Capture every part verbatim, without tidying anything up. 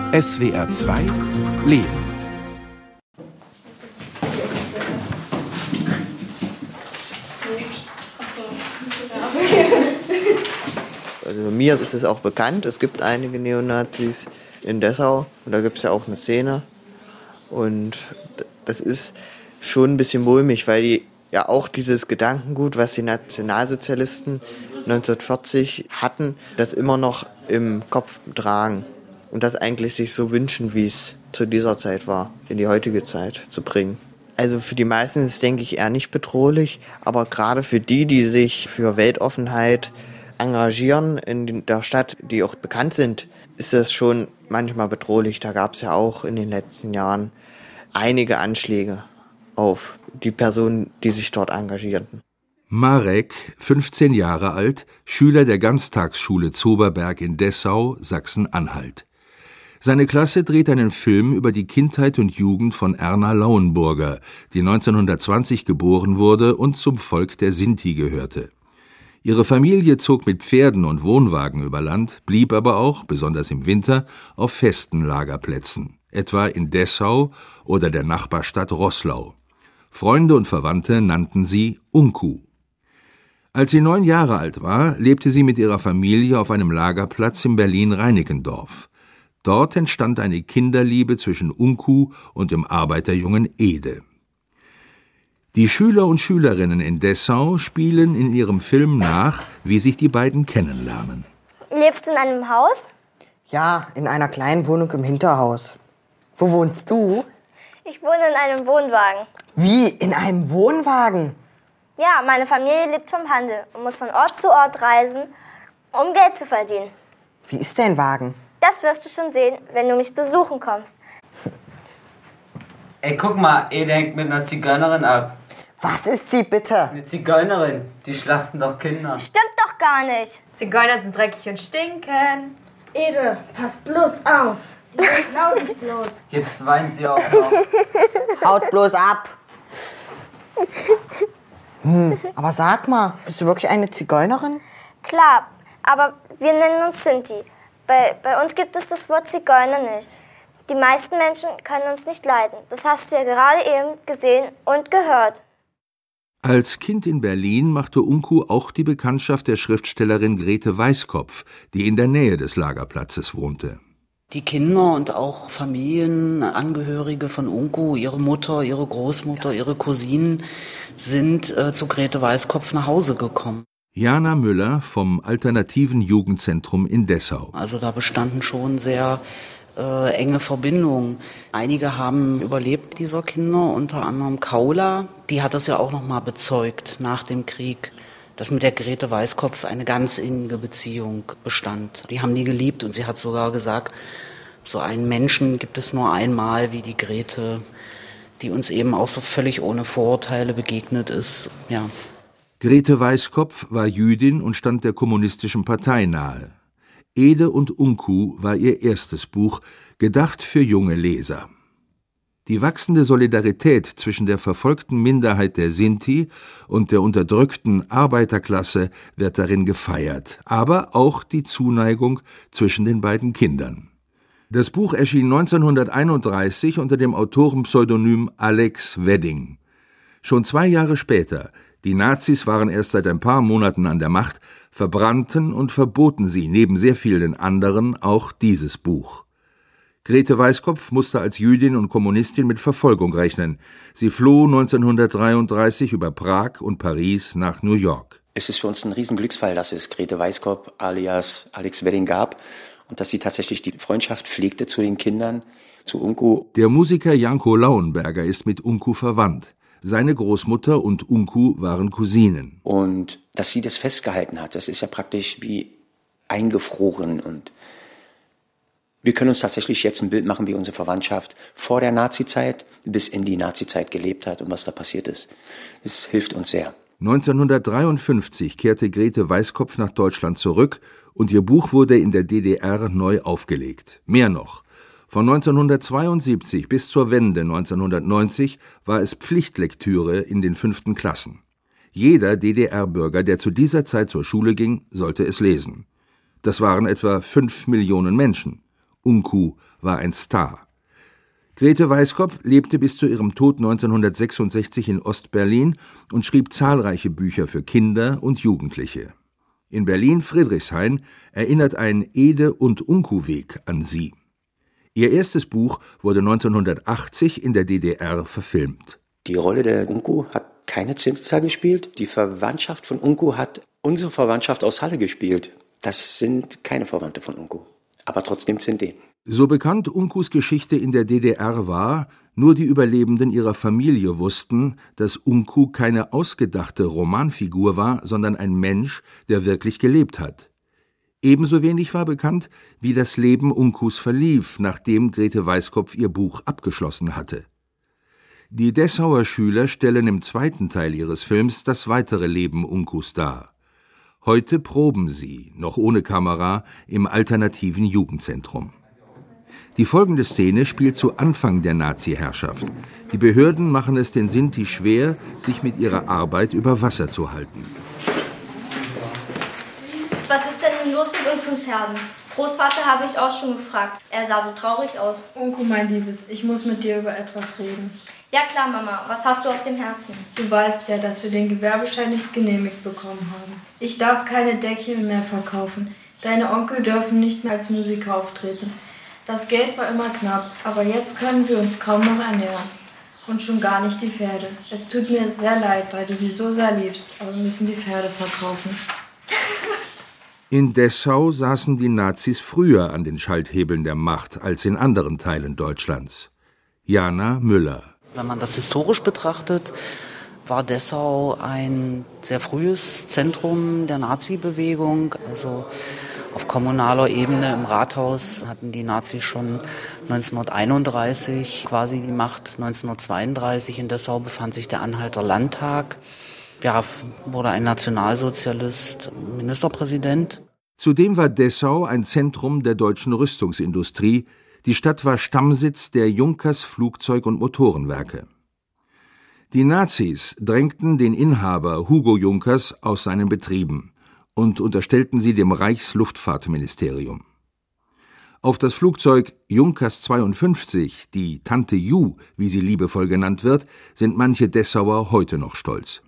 S W R zwei Leben. Also mir ist es auch bekannt, es gibt einige Neonazis in Dessau und da gibt es ja auch eine Szene. Und das ist schon ein bisschen mulmig, weil die ja auch dieses Gedankengut, was die Nationalsozialisten neunzehnhundertvierzig hatten, das immer noch im Kopf tragen. Und das eigentlich sich so wünschen, wie es zu dieser Zeit war, in die heutige Zeit zu bringen. Also für die meisten ist es, denke ich, eher nicht bedrohlich, aber gerade für die, die sich für Weltoffenheit engagieren in der Stadt, die auch bekannt sind, ist das schon manchmal bedrohlich. Da gab es ja auch in den letzten Jahren einige Anschläge auf die Personen, die sich dort engagierten. Marek, fünfzehn Jahre alt, Schüler der Ganztagsschule Zoberberg in Dessau, Sachsen-Anhalt. Seine Klasse dreht einen Film über die Kindheit und Jugend von Erna Lauenburger, die neunzehnhundertzwanzig geboren wurde und zum Volk der Sinti gehörte. Ihre Familie zog mit Pferden und Wohnwagen über Land, blieb aber auch, besonders im Winter, auf festen Lagerplätzen, etwa in Dessau oder der Nachbarstadt Roßlau. Freunde und Verwandte nannten sie Unku. Als sie neun Jahre alt war, lebte sie mit ihrer Familie auf einem Lagerplatz in Berlin-Reinickendorf. Dort entstand eine Kinderliebe zwischen Unku und dem Arbeiterjungen Ede. Die Schüler und Schülerinnen in Dessau spielen in ihrem Film nach, wie sich die beiden kennenlernen. Lebst du in einem Haus? Ja, in einer kleinen Wohnung im Hinterhaus. Wo wohnst du? Ich wohne in einem Wohnwagen. Wie, in einem Wohnwagen? Ja, meine Familie lebt vom Handel und muss von Ort zu Ort reisen, um Geld zu verdienen. Wie ist dein Wagen? Das wirst du schon sehen, wenn du mich besuchen kommst. Ey, guck mal, Ede hängt mit einer Zigeunerin ab. Was ist sie bitte? Eine Zigeunerin, die schlachten doch Kinder. Stimmt doch gar nicht. Zigeuner sind dreckig und stinken. Ede, pass bloß auf. Die klauen dich bloß. Jetzt weint sie auch noch. Haut bloß ab. Hm, aber sag mal, bist du wirklich eine Zigeunerin? Klar, aber wir nennen uns Sinti. Bei, bei uns gibt es das Wort Zigeuner nicht. Die meisten Menschen können uns nicht leiden. Das hast du ja gerade eben gesehen und gehört. Als Kind in Berlin machte Unku auch die Bekanntschaft der Schriftstellerin Grete Weißkopf, die in der Nähe des Lagerplatzes wohnte. Die Kinder und auch Familienangehörige von Unku, ihre Mutter, ihre Großmutter, ihre Cousinen, sind äh, zu Grete Weißkopf nach Hause gekommen. Jana Müller vom Alternativen Jugendzentrum in Dessau. Also da bestanden schon sehr äh, enge Verbindungen. Einige haben überlebt, dieser Kinder, unter anderem Kaula. Die hat das ja auch noch mal bezeugt nach dem Krieg, dass mit der Grete Weißkopf eine ganz innige Beziehung bestand. Die haben die geliebt und sie hat sogar gesagt, so einen Menschen gibt es nur einmal wie die Grete, die uns eben auch so völlig ohne Vorurteile begegnet ist. Ja. Grete Weißkopf war Jüdin und stand der Kommunistischen Partei nahe. Ede und Unku war ihr erstes Buch, gedacht für junge Leser. Die wachsende Solidarität zwischen der verfolgten Minderheit der Sinti und der unterdrückten Arbeiterklasse wird darin gefeiert, aber auch die Zuneigung zwischen den beiden Kindern. Das Buch erschien neunzehnhunderteinunddreißig unter dem Autorenpseudonym Alex Wedding. Schon zwei Jahre später, die Nazis waren erst seit ein paar Monaten an der Macht, verbrannten und verboten sie neben sehr vielen anderen auch dieses Buch. Grete Weißkopf musste als Jüdin und Kommunistin mit Verfolgung rechnen. Sie floh neunzehnhundertdreiunddreißig über Prag und Paris nach New York. Es ist für uns ein Riesenglücksfall, dass es Grete Weißkopf alias Alex Wedding gab und dass sie tatsächlich die Freundschaft pflegte zu den Kindern, zu Unku. Der Musiker Janko Lauenberger ist mit Unku verwandt. Seine Großmutter und Unku waren Cousinen. Und dass sie das festgehalten hat, das ist ja praktisch wie eingefroren. Und wir können uns tatsächlich jetzt ein Bild machen, wie unsere Verwandtschaft vor der Nazizeit bis in die Nazizeit gelebt hat und was da passiert ist. Das hilft uns sehr. neunzehnhundertdreiundfünfzig kehrte Grete Weißkopf nach Deutschland zurück und ihr Buch wurde in der D D R neu aufgelegt. Mehr noch. Von neunzehnhundertzweiundsiebzig bis zur Wende neunzehnhundertneunzig war es Pflichtlektüre in den fünften Klassen. Jeder D D R-Bürger, der zu dieser Zeit zur Schule ging, sollte es lesen. Das waren etwa fünf Millionen Menschen. Unku war ein Star. Grete Weiskopf lebte bis zu ihrem Tod neunzehnhundertsechsundsechzig in Ostberlin und schrieb zahlreiche Bücher für Kinder und Jugendliche. In Berlin-Friedrichshain erinnert ein Ede- und Unku-Weg an sie. Ihr erstes Buch wurde neunzehnhundertachtzig in der D D R verfilmt. Die Rolle der Unku hat keine Zinszahl gespielt. Die Verwandtschaft von Unku hat unsere Verwandtschaft aus Halle gespielt. Das sind keine Verwandte von Unku, aber trotzdem sind die. So bekannt Unkus Geschichte in der D D R war, nur die Überlebenden ihrer Familie wussten, dass Unku keine ausgedachte Romanfigur war, sondern ein Mensch, der wirklich gelebt hat. Ebenso wenig war bekannt, wie das Leben Unkus verlief, nachdem Grete Weiskopf ihr Buch abgeschlossen hatte. Die Dessauer Schüler stellen im zweiten Teil ihres Films das weitere Leben Unkus dar. Heute proben sie, noch ohne Kamera, im alternativen Jugendzentrum. Die folgende Szene spielt zu Anfang der Nazi-Herrschaft. Die Behörden machen es den Sinti schwer, sich mit ihrer Arbeit über Wasser zu halten. Was ist denn los mit unseren Pferden? Großvater habe ich auch schon gefragt. Er sah so traurig aus. Unku, mein Liebes, ich muss mit dir über etwas reden. Ja klar, Mama. Was hast du auf dem Herzen? Du weißt ja, dass wir den Gewerbeschein nicht genehmigt bekommen haben. Ich darf keine Deckchen mehr verkaufen. Deine Onkel dürfen nicht mehr als Musiker auftreten. Das Geld war immer knapp, aber jetzt können wir uns kaum noch ernähren. Und schon gar nicht die Pferde. Es tut mir sehr leid, weil du sie so sehr liebst, aber wir müssen die Pferde verkaufen. In Dessau saßen die Nazis früher an den Schalthebeln der Macht als in anderen Teilen Deutschlands. Jana Müller. Wenn man das historisch betrachtet, war Dessau ein sehr frühes Zentrum der Nazi-Bewegung. Also auf kommunaler Ebene im Rathaus hatten die Nazis schon neunzehnhunderteinunddreißig quasi die Macht. neunzehnhundertzweiunddreißig in Dessau befand sich der Anhalter Landtag. Ja, wurde ein Nationalsozialist Ministerpräsident. Zudem war Dessau ein Zentrum der deutschen Rüstungsindustrie. Die Stadt war Stammsitz der Junkers Flugzeug- und Motorenwerke. Die Nazis drängten den Inhaber Hugo Junkers aus seinen Betrieben und unterstellten sie dem Reichsluftfahrtministerium. Auf das Flugzeug Junkers zweiundfünfzig, die Tante Ju, wie sie liebevoll genannt wird, sind manche Dessauer heute noch stolz.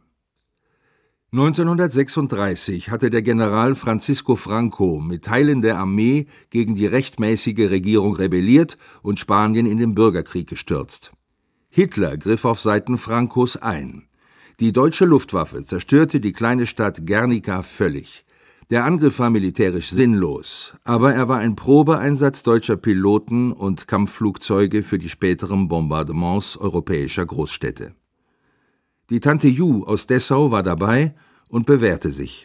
neunzehnhundertsechsunddreißig hatte der General Francisco Franco mit Teilen der Armee gegen die rechtmäßige Regierung rebelliert und Spanien in den Bürgerkrieg gestürzt. Hitler griff auf Seiten Francos ein. Die deutsche Luftwaffe zerstörte die kleine Stadt Guernica völlig. Der Angriff war militärisch sinnlos, aber er war ein Probeeinsatz deutscher Piloten und Kampfflugzeuge für die späteren Bombardements europäischer Großstädte. Die Tante Ju aus Dessau war dabei und bewährte sich.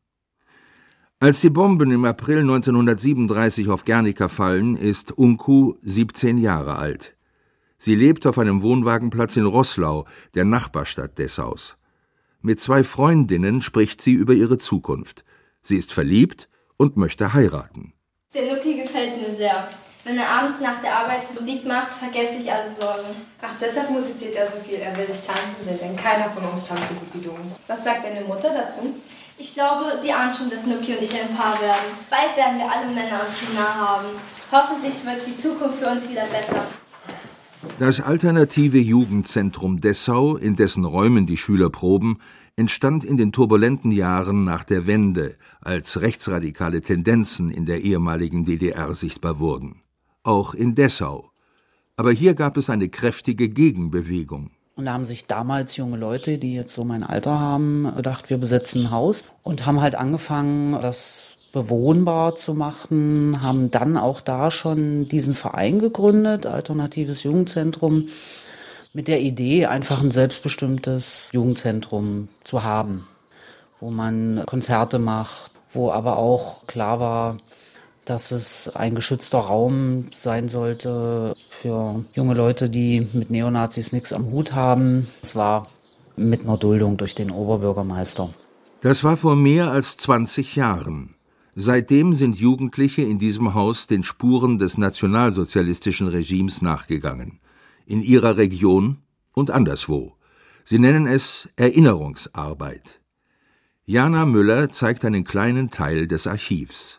Als die Bomben im April neunzehnhundertsiebenunddreißig auf Guernica fallen, ist Unku siebzehn Jahre alt. Sie lebt auf einem Wohnwagenplatz in Roßlau, der Nachbarstadt Dessaus. Mit zwei Freundinnen spricht sie über ihre Zukunft. Sie ist verliebt und möchte heiraten. Der Nuki gefällt mir sehr. Wenn er abends nach der Arbeit Musik macht, vergesse ich alle Sorgen. Ach, deshalb musiziert er so viel. Er will dich tanzen sehen, denn keiner von uns tanzt so gut wie du. Was sagt deine Mutter dazu? Ich glaube, sie ahnt schon, dass Nuki und ich ein Paar werden. Bald werden wir alle Männer und Kinder haben. Hoffentlich wird die Zukunft für uns wieder besser. Das alternative Jugendzentrum Dessau, in dessen Räumen die Schüler proben, entstand in den turbulenten Jahren nach der Wende, als rechtsradikale Tendenzen in der ehemaligen D D R sichtbar wurden. Auch in Dessau. Aber hier gab es eine kräftige Gegenbewegung. Und da haben sich damals junge Leute, die jetzt so mein Alter haben, gedacht, wir besetzen ein Haus und haben halt angefangen, das bewohnbar zu machen, haben dann auch da schon diesen Verein gegründet, Alternatives Jugendzentrum, mit der Idee, einfach ein selbstbestimmtes Jugendzentrum zu haben, wo man Konzerte macht, wo aber auch klar war, dass es ein geschützter Raum sein sollte für junge Leute, die mit Neonazis nichts am Hut haben. Es war mit einer Duldung durch den Oberbürgermeister. Das war vor mehr als zwanzig Jahren. Seitdem sind Jugendliche in diesem Haus den Spuren des nationalsozialistischen Regimes nachgegangen. In ihrer Region und anderswo. Sie nennen es Erinnerungsarbeit. Jana Müller zeigt einen kleinen Teil des Archivs.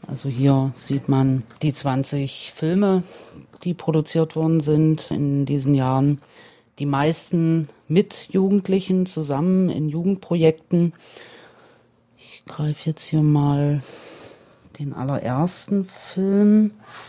Also hier sieht man die zwanzig Filme, die produziert worden sind in diesen Jahren. Die meisten mit Jugendlichen zusammen in Jugendprojekten. Ich greife jetzt hier mal den allerersten Film.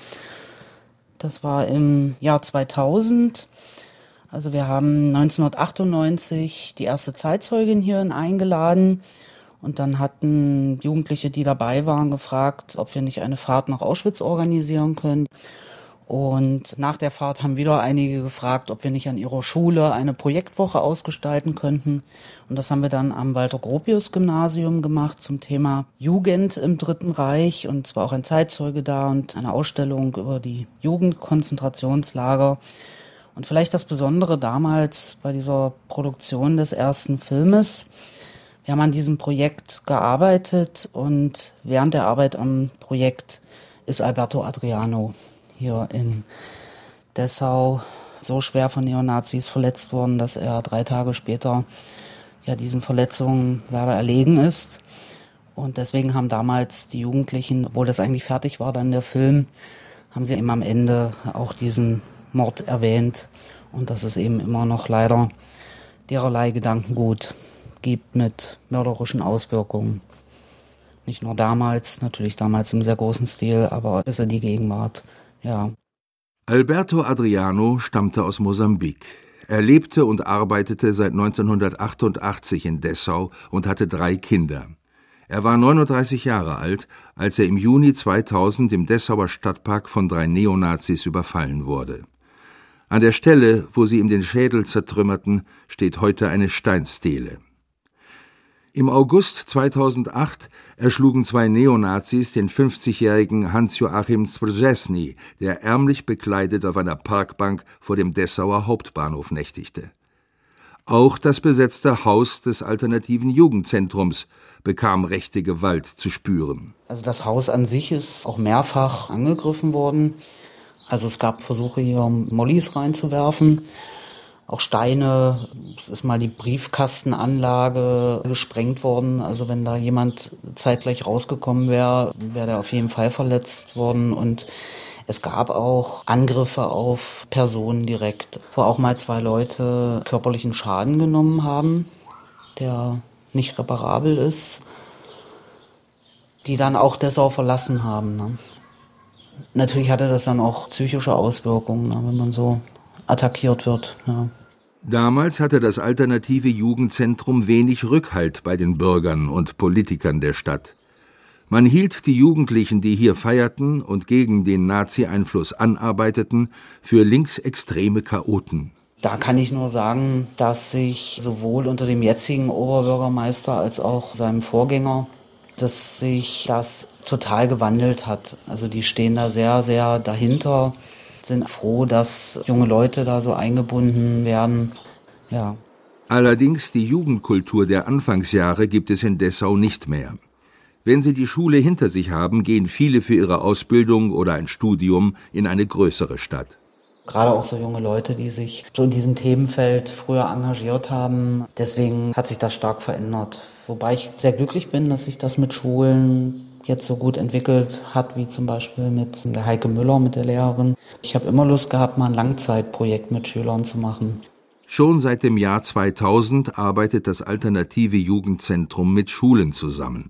Das war im Jahr zweitausend. Also wir haben neunzehnhundertachtundneunzig die erste Zeitzeugin hierhin eingeladen. Und dann hatten Jugendliche, die dabei waren, gefragt, ob wir nicht eine Fahrt nach Auschwitz organisieren können. Und nach der Fahrt haben wieder einige gefragt, ob wir nicht an ihrer Schule eine Projektwoche ausgestalten könnten. Und das haben wir dann am Walter-Gropius-Gymnasium gemacht zum Thema Jugend im Dritten Reich. Und es war auch ein Zeitzeuge da und eine Ausstellung über die Jugendkonzentrationslager. Und vielleicht das Besondere damals bei dieser Produktion des ersten Filmes: Wir haben an diesem Projekt gearbeitet und während der Arbeit am Projekt ist Alberto Adriano hier in Dessau so schwer von Neonazis verletzt worden, dass er drei Tage später ja diesen Verletzungen leider erlegen ist. Und deswegen haben damals die Jugendlichen, obwohl das eigentlich fertig war, dann der Film, haben sie eben am Ende auch diesen Mord erwähnt. Und dass es eben immer noch leider dererlei Gedankengut gibt mit mörderischen Auswirkungen. Nicht nur damals, natürlich damals im sehr großen Stil, aber bis in die Gegenwart. Ja. Alberto Adriano stammte aus Mosambik. Er lebte und arbeitete seit neunzehnhundertachtundachtzig in Dessau und hatte drei Kinder. Er war neununddreißig Jahre alt, als er im Juni zweitausend im Dessauer Stadtpark von drei Neonazis überfallen wurde. An der Stelle, wo sie ihm den Schädel zertrümmerten, steht heute eine Steinstele. Im August zweitausendacht erschlugen zwei Neonazis den fünfzigjährigen Hans-Joachim Zbrjesny, der ärmlich bekleidet auf einer Parkbank vor dem Dessauer Hauptbahnhof nächtigte. Auch das besetzte Haus des alternativen Jugendzentrums bekam rechte Gewalt zu spüren. Also das Haus an sich ist auch mehrfach angegriffen worden. Also es gab Versuche, hier Mollys reinzuwerfen. Auch Steine, es ist mal die Briefkastenanlage gesprengt worden. Also wenn da jemand zeitgleich rausgekommen wäre, wäre der auf jeden Fall verletzt worden. Und es gab auch Angriffe auf Personen direkt, wo auch mal zwei Leute körperlichen Schaden genommen haben, der nicht reparabel ist, die dann auch Dessau verlassen haben. Ne? Natürlich hatte das dann auch psychische Auswirkungen, ne, wenn man so attackiert wird. Ja. Damals hatte das alternative Jugendzentrum wenig Rückhalt bei den Bürgern und Politikern der Stadt. Man hielt die Jugendlichen, die hier feierten und gegen den Nazi-Einfluss anarbeiteten, für linksextreme Chaoten. Da kann ich nur sagen, dass sich sowohl unter dem jetzigen Oberbürgermeister als auch seinem Vorgänger, dass sich das total gewandelt hat. Also die stehen da sehr, sehr dahinter, sind froh, dass junge Leute da so eingebunden werden. Ja. Allerdings die Jugendkultur der Anfangsjahre gibt es in Dessau nicht mehr. Wenn sie die Schule hinter sich haben, gehen viele für ihre Ausbildung oder ein Studium in eine größere Stadt. Gerade auch so junge Leute, die sich so in diesem Themenfeld früher engagiert haben. Deswegen hat sich das stark verändert. Wobei ich sehr glücklich bin, dass sich das mit Schulen jetzt so gut entwickelt hat, wie zum Beispiel mit der Heike Müller, mit der Lehrerin. Ich habe immer Lust gehabt, mal ein Langzeitprojekt mit Schülern zu machen. Schon seit dem Jahr zweitausend arbeitet das alternative Jugendzentrum mit Schulen zusammen.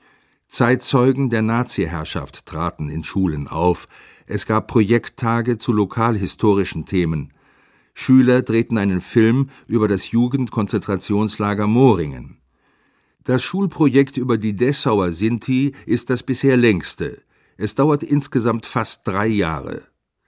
Zeitzeugen der Nazi-Herrschaft traten in Schulen auf. Es gab Projekttage zu lokalhistorischen Themen. Schüler drehten einen Film über das Jugendkonzentrationslager Moringen. Das Schulprojekt über die Dessauer Sinti ist das bisher längste. Es dauert insgesamt fast drei Jahre.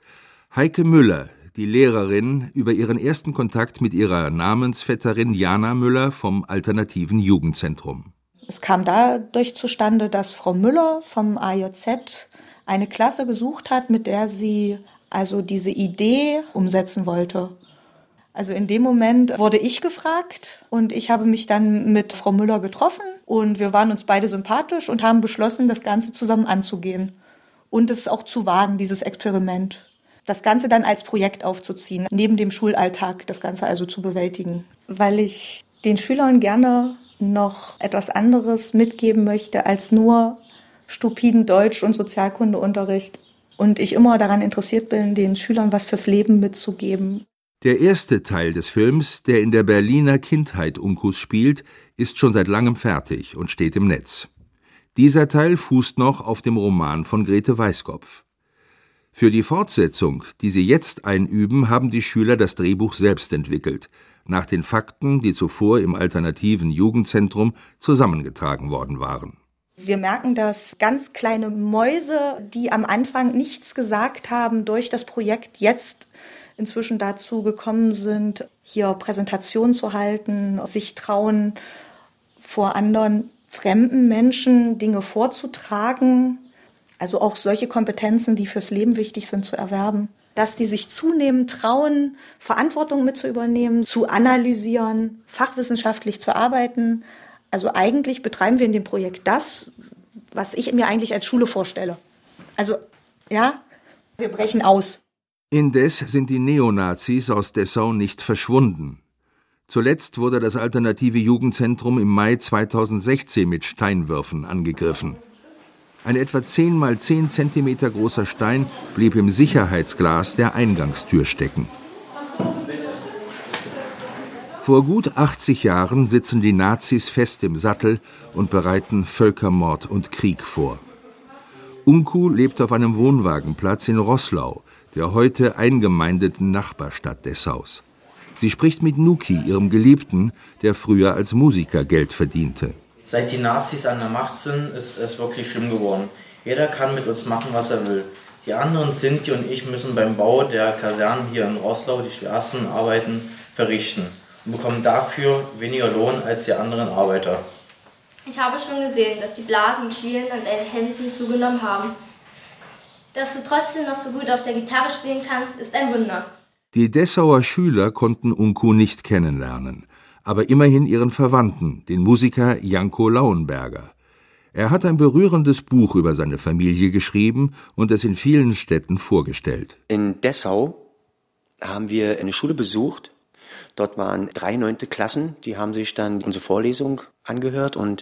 Heike Müller, die Lehrerin, über ihren ersten Kontakt mit ihrer Namensvetterin Jana Müller vom alternativen Jugendzentrum. Es kam dadurch zustande, dass Frau Müller vom A J Z eine Klasse gesucht hat, mit der sie also diese Idee umsetzen wollte. Also in dem Moment wurde ich gefragt und ich habe mich dann mit Frau Müller getroffen und wir waren uns beide sympathisch und haben beschlossen, das Ganze zusammen anzugehen und es auch zu wagen, dieses Experiment. Das Ganze dann als Projekt aufzuziehen, neben dem Schulalltag das Ganze also zu bewältigen. Weil ich den Schülern gerne noch etwas anderes mitgeben möchte, als nur stupiden Deutsch- und Sozialkundeunterricht und ich immer daran interessiert bin, den Schülern was fürs Leben mitzugeben. Der erste Teil des Films, der in der Berliner Kindheit Unkus spielt, ist schon seit langem fertig und steht im Netz. Dieser Teil fußt noch auf dem Roman von Grete Weiskopf. Für die Fortsetzung, die sie jetzt einüben, haben die Schüler das Drehbuch selbst entwickelt, nach den Fakten, die zuvor im alternativen Jugendzentrum zusammengetragen worden waren. Wir merken, dass ganz kleine Mäuse, die am Anfang nichts gesagt haben, durch das Projekt jetzt inzwischen dazu gekommen sind, hier Präsentationen zu halten, sich trauen, vor anderen fremden Menschen Dinge vorzutragen. Also auch solche Kompetenzen, die fürs Leben wichtig sind, zu erwerben. Dass die sich zunehmend trauen, Verantwortung mit zu übernehmen, zu analysieren, fachwissenschaftlich zu arbeiten. Also eigentlich betreiben wir in dem Projekt das, was ich mir eigentlich als Schule vorstelle. Also, ja, wir brechen aus. Indes sind die Neonazis aus Dessau nicht verschwunden. Zuletzt wurde das alternative Jugendzentrum im Mai zweitausendsechzehn mit Steinwürfen angegriffen. Ein etwa zehn mal zehn Zentimeter großer Stein blieb im Sicherheitsglas der Eingangstür stecken. Vor gut achtzig Jahren sitzen die Nazis fest im Sattel und bereiten Völkermord und Krieg vor. Unku lebt auf einem Wohnwagenplatz in Roßlau, der heute eingemeindeten Nachbarstadt Dessaus. Sie spricht mit Nuki, ihrem Geliebten, der früher als Musiker Geld verdiente. Seit die Nazis an der Macht sind, ist es wirklich schlimm geworden. Jeder kann mit uns machen, was er will. Die anderen, Sinti und ich, müssen beim Bau der Kasernen hier in Roßlau die schwersten Arbeiten verrichten und bekommen dafür weniger Lohn als die anderen Arbeiter. Ich habe schon gesehen, dass die Blasen und Schwielen an deinen Händen zugenommen haben. Dass du trotzdem noch so gut auf der Gitarre spielen kannst, ist ein Wunder. Die Dessauer Schüler konnten Unku nicht kennenlernen, aber immerhin ihren Verwandten, den Musiker Janko Lauenberger. Er hat ein berührendes Buch über seine Familie geschrieben und es in vielen Städten vorgestellt. In Dessau haben wir eine Schule besucht. Dort waren drei neunte Klassen, die haben sich dann unsere Vorlesung angehört und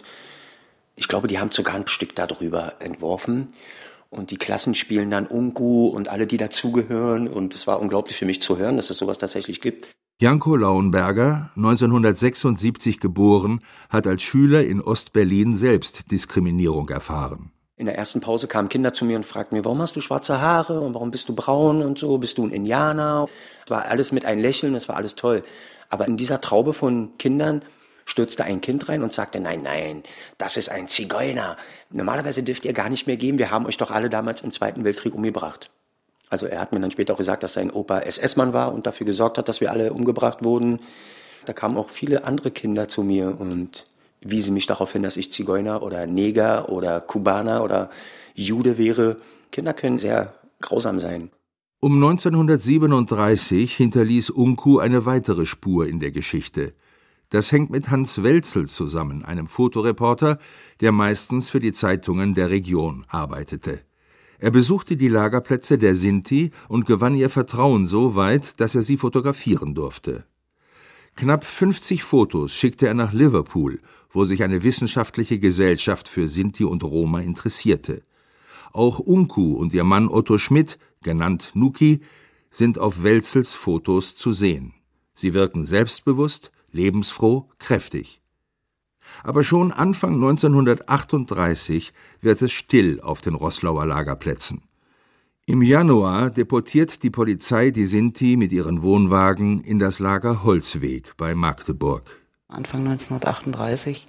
ich glaube, die haben sogar ein Stück darüber entworfen. Und die Klassen spielen dann Unku und alle, die dazugehören. Und es war unglaublich für mich zu hören, dass es sowas tatsächlich gibt. Janko Lauenberger, neunzehnhundertsechsundsiebzig geboren, hat als Schüler in Ostberlin selbst Diskriminierung erfahren. In der ersten Pause kamen Kinder zu mir und fragten mir, warum hast du schwarze Haare und warum bist du braun und so, bist du ein Indianer? Es war alles mit einem Lächeln, es war alles toll. Aber in dieser Traube von Kindern stürzte ein Kind rein und sagte, nein, nein, das ist ein Zigeuner. Normalerweise dürft ihr gar nicht mehr gehen, wir haben euch doch alle damals im Zweiten Weltkrieg umgebracht. Also er hat mir dann später auch gesagt, dass sein Opa S S-Mann war und dafür gesorgt hat, dass wir alle umgebracht wurden. Da kamen auch viele andere Kinder zu mir und wiesen mich darauf hin, dass ich Zigeuner oder Neger oder Kubaner oder Jude wäre. Kinder können sehr grausam sein. Um neunzehnhundertsiebenunddreißig hinterließ Unku eine weitere Spur in der Geschichte. Das hängt mit Hans Welzel zusammen, einem Fotoreporter, der meistens für die Zeitungen der Region arbeitete. Er besuchte die Lagerplätze der Sinti und gewann ihr Vertrauen so weit, dass er sie fotografieren durfte. Knapp fünfzig Fotos schickte er nach Liverpool, wo sich eine wissenschaftliche Gesellschaft für Sinti und Roma interessierte. Auch Unku und ihr Mann Otto Schmidt, genannt Nuki, sind auf Welzels Fotos zu sehen. Sie wirken selbstbewusst, lebensfroh, kräftig. Aber schon Anfang neunzehnhundertachtunddreißig wird es still auf den Roßlauer Lagerplätzen. Im Januar deportiert die Polizei die Sinti mit ihren Wohnwagen in das Lager Holzweg bei Magdeburg. Anfang neunzehnhundertachtunddreißig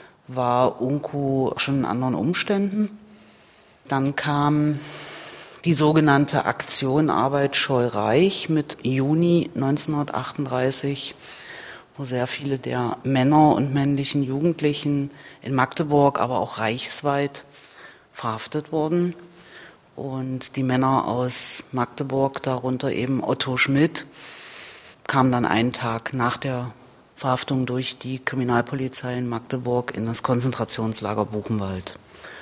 war Unku schon in anderen Umständen. Dann kam die sogenannte Aktion Arbeit Scheu Reich mit Juni neunzehnhundertachtunddreißig, wo sehr viele der Männer und männlichen Jugendlichen in Magdeburg, aber auch reichsweit verhaftet wurden. Und die Männer aus Magdeburg, darunter eben Otto Schmidt, kamen dann einen Tag nach der Verhaftung durch die Kriminalpolizei in Magdeburg in das Konzentrationslager Buchenwald.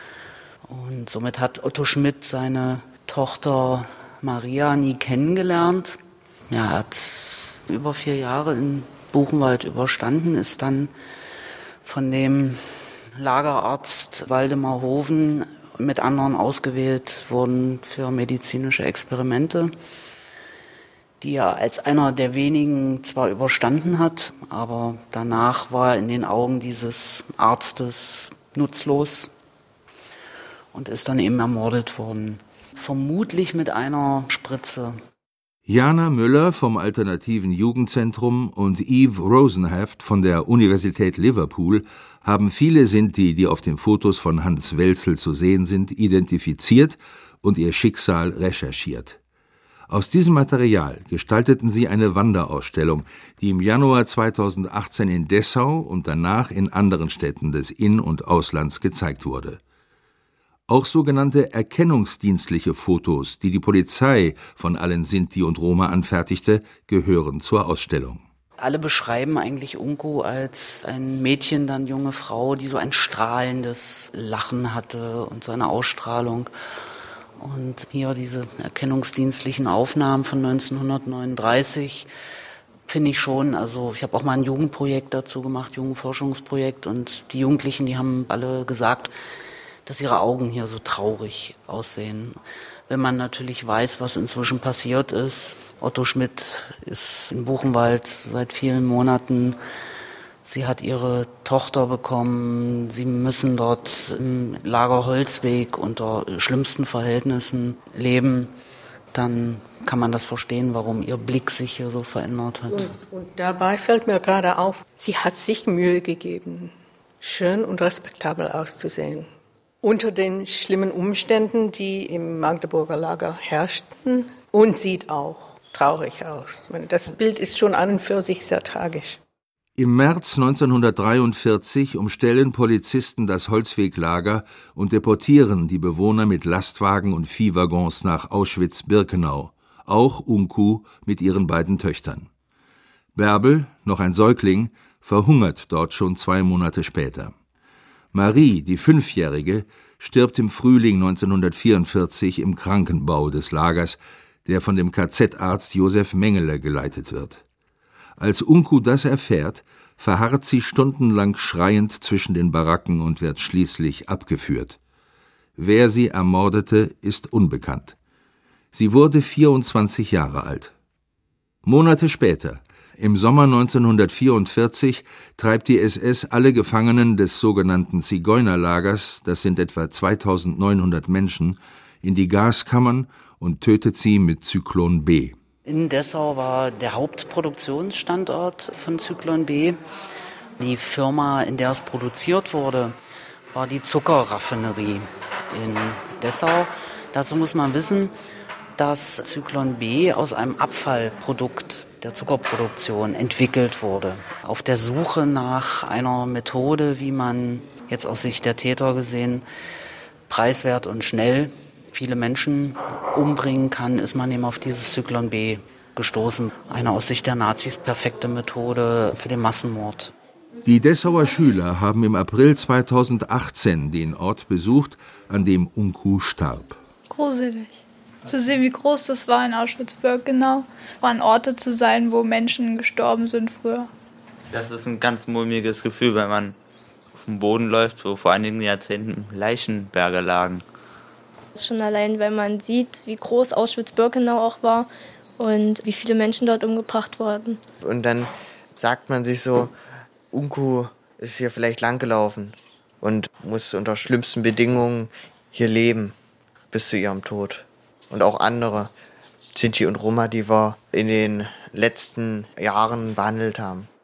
Und somit hat Otto Schmidt seine Tochter Maria nie kennengelernt. Er hat über vier Jahre in Buchenwald überstanden, ist dann von dem Lagerarzt Waldemar Hoven mit anderen ausgewählt wurden für medizinische Experimente, die er als einer der wenigen zwar überstanden hat, aber danach war er in den Augen dieses Arztes nutzlos und ist dann eben ermordet worden. Vermutlich mit einer Spritze. Jana Müller vom Alternativen Jugendzentrum und Eve Rosenhaft von der Universität Liverpool haben viele Sinti, die auf den Fotos von Hans Welzel zu sehen sind, identifiziert und ihr Schicksal recherchiert. Aus diesem Material gestalteten sie eine Wanderausstellung, die im Januar zweitausendachtzehn in Dessau und danach in anderen Städten des In- und Auslands gezeigt wurde. Auch sogenannte erkennungsdienstliche Fotos, die die Polizei von allen Sinti und Roma anfertigte, gehören zur Ausstellung. Alle beschreiben eigentlich Unku als ein Mädchen, dann junge Frau, die so ein strahlendes Lachen hatte und so eine Ausstrahlung. Und hier diese erkennungsdienstlichen Aufnahmen von neunzehnhundertneununddreißig finde ich schon, also ich habe auch mal ein Jugendprojekt dazu gemacht, Jugendforschungsprojekt, und die Jugendlichen, die haben alle gesagt, dass ihre Augen hier so traurig aussehen. Wenn man natürlich weiß, was inzwischen passiert ist. Otto Schmidt ist in Buchenwald seit vielen Monaten. Sie hat ihre Tochter bekommen. Sie müssen dort im Lager Holzweg unter schlimmsten Verhältnissen leben. Dann kann man das verstehen, warum ihr Blick sich hier so verändert hat. Und, und dabei fällt mir gerade auf, sie hat sich Mühe gegeben, schön und respektabel auszusehen. Unter den schlimmen Umständen, die im Magdeburger Lager herrschten, und sieht auch traurig aus. Das Bild ist schon an und für sich sehr tragisch. Im März neunzehnhundertdreiundvierzig umstellen Polizisten das Holzweglager und deportieren die Bewohner mit Lastwagen und Viehwaggons nach Auschwitz-Birkenau, auch Unku mit ihren beiden Töchtern. Bärbel, noch ein Säugling, verhungert dort schon zwei Monate später. Marie, die Fünfjährige, stirbt im Frühling neunzehnhundertvierundvierzig im Krankenbau des Lagers, der von dem K Z-Arzt Josef Mengele geleitet wird. Als Unku das erfährt, verharrt sie stundenlang schreiend zwischen den Baracken und wird schließlich abgeführt. Wer sie ermordete, ist unbekannt. Sie wurde vierundzwanzig Jahre alt. Monate später, im Sommer neunzehnhundertvierundvierzig, treibt die S S alle Gefangenen des sogenannten Zigeunerlagers, das sind etwa zweitausendneunhundert Menschen, in die Gaskammern und tötet sie mit Zyklon B. In Dessau war der Hauptproduktionsstandort von Zyklon B. Die Firma, in der es produziert wurde, war die Zuckerraffinerie in Dessau. Dazu muss man wissen, dass Zyklon B aus einem Abfallprodukt der Zuckerproduktion entwickelt wurde. Auf der Suche nach einer Methode, wie man jetzt aus Sicht der Täter gesehen preiswert und schnell viele Menschen umbringen kann, ist man eben auf dieses Zyklon B gestoßen. Eine aus Sicht der Nazis perfekte Methode für den Massenmord. Die Dessauer Schüler haben im April zweitausendachtzehn den Ort besucht, an dem Unku starb. Gruselig. Zu sehen, wie groß das war in Auschwitz-Birkenau, an Orte zu sein, wo Menschen gestorben sind früher. Das ist ein ganz mulmiges Gefühl, wenn man auf dem Boden läuft, wo vor einigen Jahrzehnten Leichenberge lagen. Schon allein, wenn man sieht, wie groß Auschwitz-Birkenau auch war und wie viele Menschen dort umgebracht wurden. Und dann sagt man sich so, Unku ist hier vielleicht langgelaufen und muss unter schlimmsten Bedingungen hier leben, bis zu ihrem Tod. Und auch andere Sinti und Roma, die wir in den letzten Jahren behandelt haben.